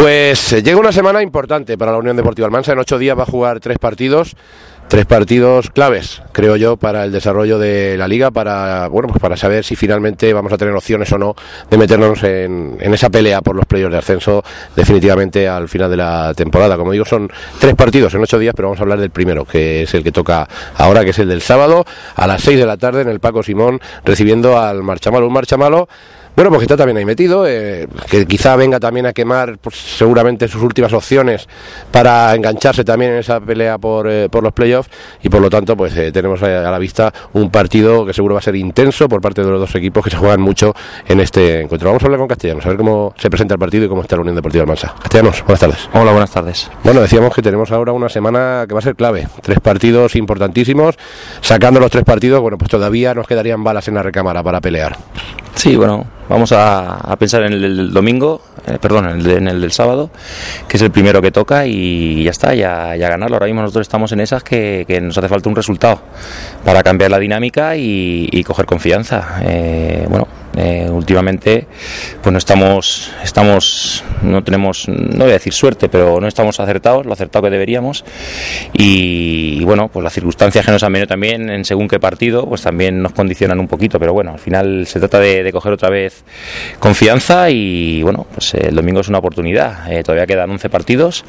Pues llega una semana importante para la Unión Deportiva Almansa. En 8 días va a jugar 3 partidos claves, creo yo, para el desarrollo de la Liga, para saber si finalmente vamos a tener opciones o no de meternos en esa pelea por los playoffs de ascenso definitivamente al final de la temporada. Como digo, son 3 partidos en 8 días, pero vamos a hablar del primero, que es el que toca ahora, que es el del sábado a las 6 de la tarde en el Paco Simón, recibiendo al Marchamalo. Un Marchamalo, bueno, pues que está también ahí metido, que quizá venga también a quemar pues, seguramente sus últimas opciones para engancharse también en esa pelea por los playoffs, y por lo tanto pues tenemos a la vista un partido que seguro va a ser intenso por parte de los dos equipos que se juegan mucho en este encuentro. Vamos a hablar con Castellanos, a ver cómo se presenta el partido y cómo está la Unión Deportiva Almansa. Castellanos, buenas tardes. Hola, buenas tardes. Bueno, decíamos que tenemos ahora una semana que va a ser clave, 3 partidos importantísimos. Sacando los 3 partidos, bueno, pues todavía nos quedarían balas en la recámara para pelear. Sí, bueno, vamos a pensar en el del domingo, en el del sábado, que es el primero que toca, y ya está, ya ganarlo. Ahora mismo nosotros estamos en esas que nos hace falta un resultado para cambiar la dinámica y coger confianza. Últimamente pues no tenemos, no voy a decir suerte, pero no estamos acertados, lo acertado que deberíamos, y bueno, pues las circunstancias que nos han venido también en según qué partido pues también nos condicionan un poquito, pero bueno, al final se trata de coger otra vez confianza, y bueno, pues el domingo es una oportunidad. Todavía quedan 11 partidos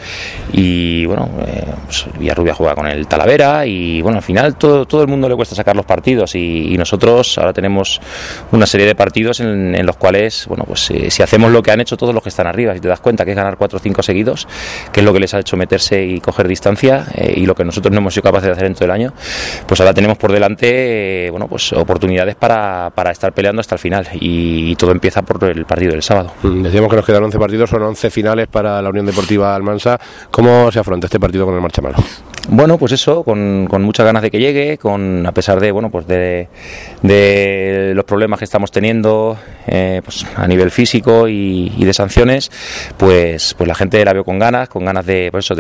y bueno, pues Villarrubia juega con el Talavera, y bueno, al final todo el mundo le cuesta sacar los partidos, y nosotros ahora tenemos una serie de partidos en los cuales, bueno, pues si hacemos lo que han hecho todos los que están arriba, si te das cuenta que es ganar 4 o 5 seguidos, que es lo que les ha hecho meterse y coger distancia, y lo que nosotros no hemos sido capaces de hacer en todo el año, pues ahora tenemos por delante pues oportunidades para estar peleando hasta el final, y todo empieza por el partido del sábado. Decíamos que nos quedan 11 partidos, son 11 finales para la Unión Deportiva Almansa. ¿Cómo se afronta este partido con el Marchamalo? Bueno, pues eso, con muchas ganas de que llegue, a pesar de bueno, pues de los problemas que estamos teniendo pues a nivel físico y de sanciones, pues la gente la veo con ganas de pues eso,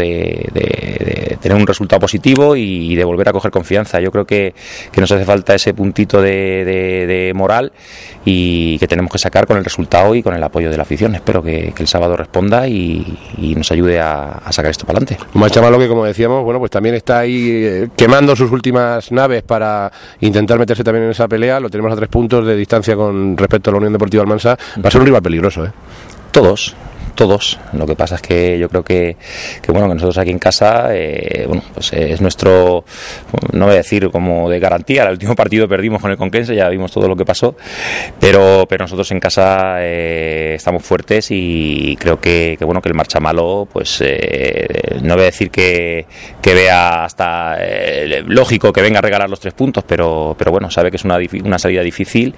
de tener un resultado positivo y de volver a coger confianza. Yo creo que nos hace falta ese puntito de moral, y que tenemos que sacar con el resultado y con el apoyo de la afición. Espero que el sábado responda y nos ayude a sacar esto para adelante. Un Marchamalo que, como decíamos, bueno, pues también está ahí quemando sus últimas naves para intentar meterse también en esa pelea. Lo tenemos a 3 puntos de distancia con respecto a la Unión Deportiva Almansa. Va a ser un rival peligroso, ¿eh? Todos. Lo que pasa es que yo creo que nosotros aquí en casa, pues es nuestro, no voy a decir como de garantía. El último partido perdimos con el Conquense, ya vimos todo lo que pasó, pero nosotros en casa estamos fuertes, y creo que el Marchamalo, pues no voy a decir que vea hasta lógico que venga a regalar los 3 puntos, pero bueno, sabe que es una salida difícil,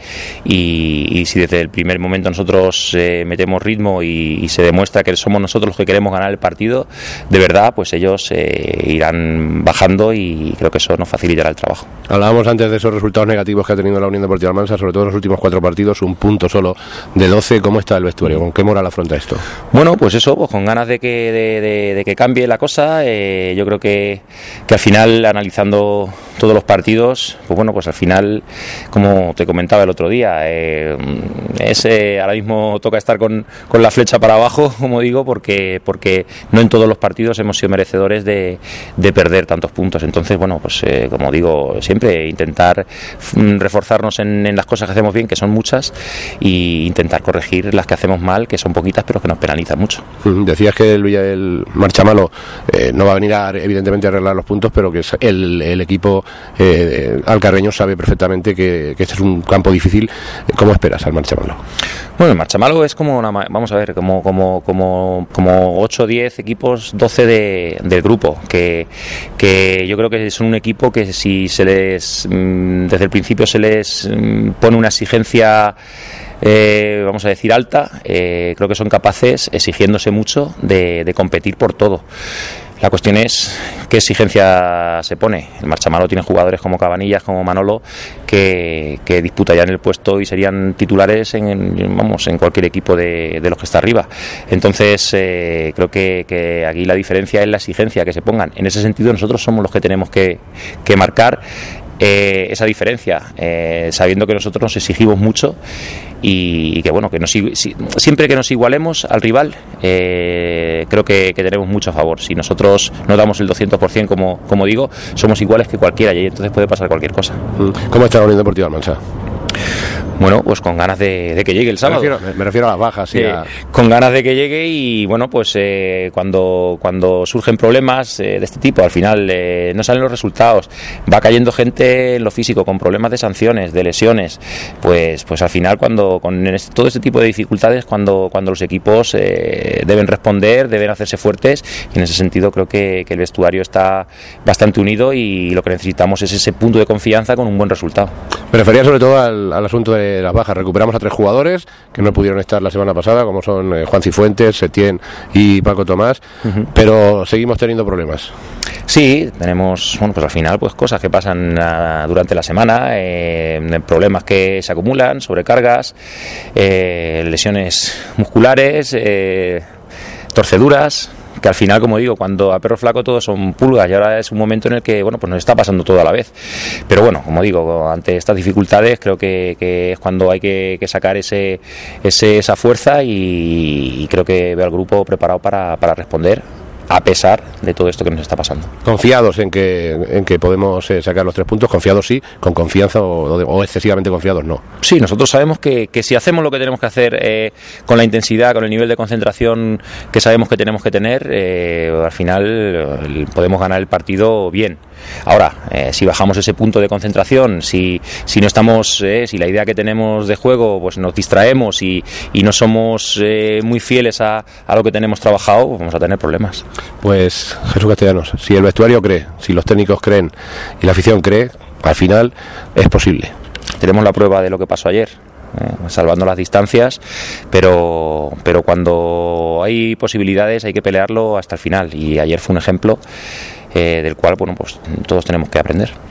y si desde el primer momento nosotros metemos ritmo y se demuestra que somos nosotros los que queremos ganar el partido, de verdad, pues ellos irán bajando, y creo que eso nos facilitará el trabajo. Hablábamos antes de esos resultados negativos que ha tenido la Unión Deportiva Almansa, sobre todo en los últimos 4 partidos, 1 punto solo de 12. ¿Cómo está el vestuario? ¿Con qué moral afronta esto? Bueno, pues eso, pues con ganas de que cambie la cosa. Yo creo que al final, analizando todos los partidos, pues bueno, pues al final, como te comentaba el otro día, ahora mismo toca estar con la flecha para abajo, como digo, porque no en todos los partidos hemos sido merecedores de perder tantos puntos. Entonces, bueno, pues como digo, siempre intentar reforzarnos en las cosas que hacemos bien, que son muchas, y intentar corregir las que hacemos mal, que son poquitas, pero que nos penalizan mucho. Decías que el Marchamalo no va a venir evidentemente a arreglar los puntos, pero que el equipo alcarreño sabe perfectamente que este es un campo difícil. ¿Cómo esperas al Marchamalo? Bueno, el Marchamalo es como vamos a ver, como 8 o 10 equipos, 12 del grupo, que yo creo que son un equipo que si se les desde el principio se les pone una exigencia, vamos a decir, alta, creo que son capaces, exigiéndose mucho, de competir por todo. La cuestión es qué exigencia se pone. El Marchamalo tiene jugadores como Cabanillas, como Manolo, que disputarían el puesto y serían titulares en cualquier equipo de los que está arriba. Entonces creo que aquí la diferencia es la exigencia que se pongan. En ese sentido, nosotros somos los que tenemos que marcar esa diferencia, sabiendo que nosotros nos exigimos mucho, y que bueno, que siempre que nos igualemos al rival, creo que tenemos mucho a favor. Si nosotros no damos el 200%, como digo, somos iguales que cualquiera y entonces puede pasar cualquier cosa. ¿Cómo está la Unión Deportiva Almansa? Bueno, pues con ganas de que llegue el sábado. Me refiero a las bajas. Sí, con ganas de que llegue y bueno, pues cuando surgen problemas de este tipo, al final no salen los resultados, va cayendo gente en lo físico con problemas de sanciones, de lesiones, pues al final todo este tipo de dificultades, cuando los equipos deben responder, deben hacerse fuertes, y en ese sentido creo que el vestuario está bastante unido y lo que necesitamos es ese punto de confianza con un buen resultado. Me refería sobre todo al asunto de las bajas. Recuperamos a 3 jugadores que no pudieron estar la semana pasada, como son Juan Cifuentes, Setién y Paco Tomás, pero seguimos teniendo problemas. Sí, tenemos, bueno, pues al final pues cosas que pasan durante la semana, problemas que se acumulan, sobrecargas, lesiones musculares, torceduras, que al final, como digo, cuando a perro flaco todos son pulgas, y ahora es un momento en el que, bueno, pues nos está pasando todo a la vez. Pero bueno, como digo, ante estas dificultades creo que es cuando hay que sacar esa fuerza, y creo que veo al grupo preparado para responder a pesar de todo esto que nos está pasando. Confiados en que podemos sacar los 3 puntos, confiados sí, con confianza o excesivamente confiados no. Sí, nosotros sabemos que si hacemos lo que tenemos que hacer con la intensidad, con el nivel de concentración que sabemos que tenemos que tener, al final podemos ganar el partido bien. Ahora, si bajamos ese punto de concentración, si no estamos, si la idea que tenemos de juego, pues nos distraemos y no somos muy fieles a lo que tenemos trabajado, pues vamos a tener problemas. Pues Jesús Castellanos, si el vestuario cree, si los técnicos creen y la afición cree, al final es posible. Tenemos la prueba de lo que pasó ayer, salvando las distancias, pero cuando hay posibilidades hay que pelearlo hasta el final, y ayer fue un ejemplo del cual, bueno, pues todos tenemos que aprender.